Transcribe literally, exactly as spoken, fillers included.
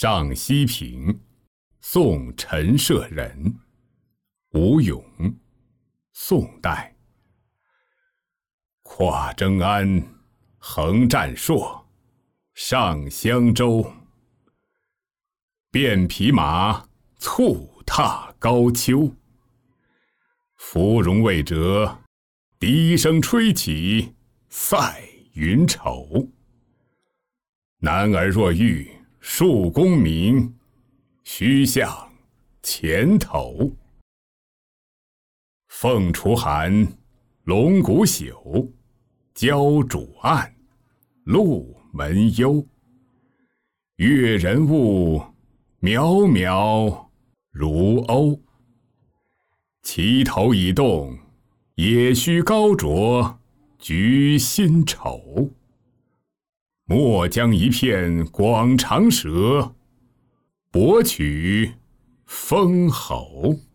上西平，宋陈涉人。吴咏，宋代。跨征安，横战朔，上襄州。便匹马，促踏高丘。芙蓉未折，笛声吹起，塞云愁。男儿若欲树功名，须向前头。凤雏寒，龙骨朽，焦煮暗，鹿门幽。越人物，渺渺如鸥。齐头已动，也须高酌菊新愁。莫将一片广长舌，博取封侯。